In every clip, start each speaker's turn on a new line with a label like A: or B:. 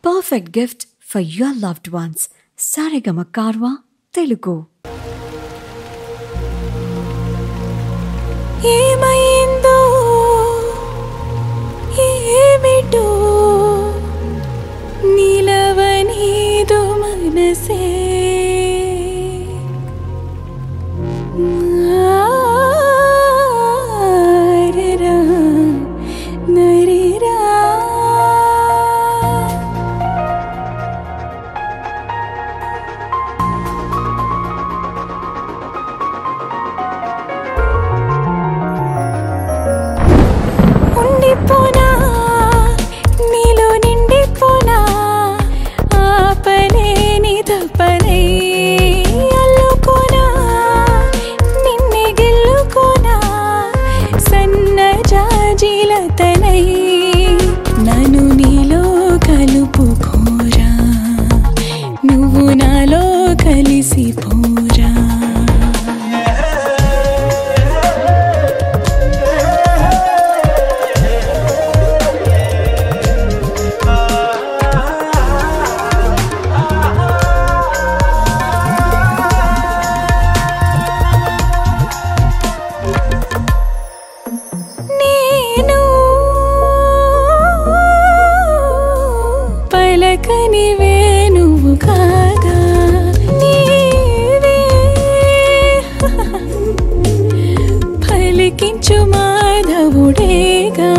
A: perfect gift for your loved ones. Saregama Karwa Telugu.
B: ఏమైందో ఏమిటో నిలవనీదు మనసే నీలో నిండిపోనా ఆపలేని తపనై అల్లుకోనా నిన్నే గెల్లుకోనా సన్నజాజిలతనై నన్ను నీలో కలుపుకోరా నువ్వు నాలో కలిసిపోరా పలకనివే నువ్వు కాగా నీవే పలికించు మాధవుడేగా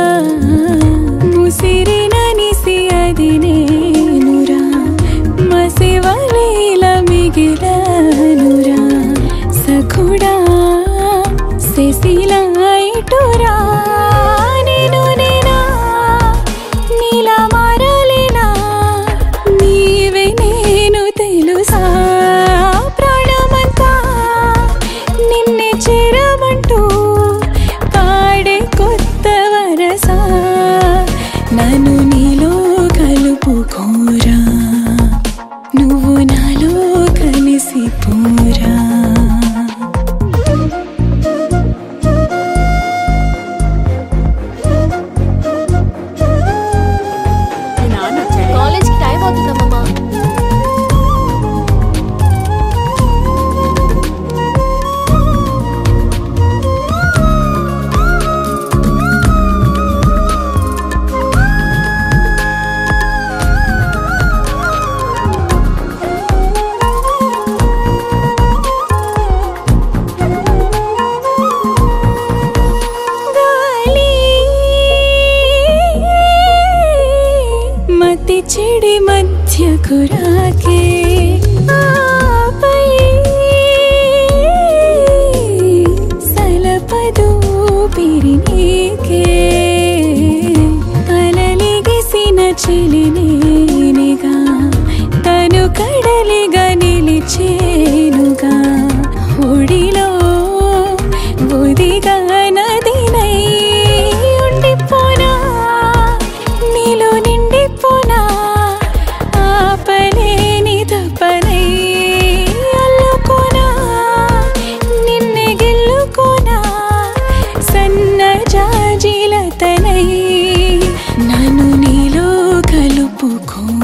B: ముసిరిన నిసి అది నేనురా మసివలీల మిగిలనురా సఖుడా శశిలా ఇటురా నేను నేనా నీలా మారలేనా నీవే నేను తెలుసా ప్రాణమంతా నిన్నే చేరమంటూ పాడే కొత్త వరసా నన్ను నీలో కలుపుకోరా నువ్వు నాలో కలిసిపోరా చెడి మధ్యకు రాకే ఆపై సలపదు పిరినీకే అలలిగిసిన చెలినేనిగా తను కడలిగా నిలిచేనుగా ఒడిలో ఒదిగా నదినై ఉండిపోనా నీలో నిండిపోనా ఆపలేని తపనై అల్లుకోనా నిన్నే గెల్లుకోనా సన్నజాజిలతనై నన్ను నీలో కలుపుకో